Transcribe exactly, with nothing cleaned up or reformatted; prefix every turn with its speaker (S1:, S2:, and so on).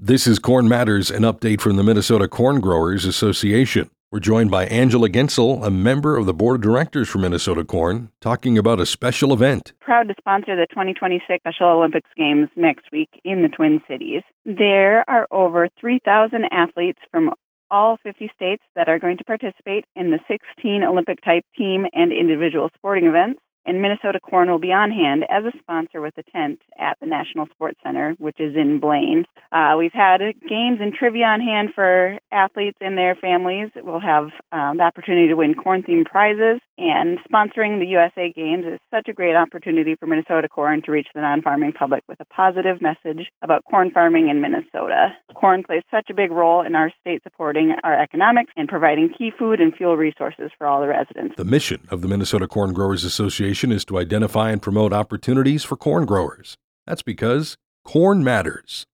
S1: This is Corn Matters, an update from the Minnesota Corn Growers Association. We're joined by Angela Gensel, a member of the board of directors for Minnesota Corn, talking about a special event.
S2: Proud to sponsor the twenty twenty-six Special Olympics Games next week in the Twin Cities. There are over three thousand athletes from all fifty states that are going to participate in the sixteen Olympic-type team and individual sporting events. And Minnesota Corn will be on hand as a sponsor with a tent at the National Sports Center, which is in Blaine. Uh, we've had games and trivia on hand for athletes and their families. We'll have um, the opportunity to win corn-themed prizes. And sponsoring the U S A Games is such a great opportunity for Minnesota Corn to reach the non-farming public with a positive message about corn farming in Minnesota. Corn plays such a big role in our state supporting our economics and providing key food and fuel resources for all the residents.
S1: The mission of the Minnesota Corn Growers Association is to identify and promote opportunities for corn growers. That's because corn matters.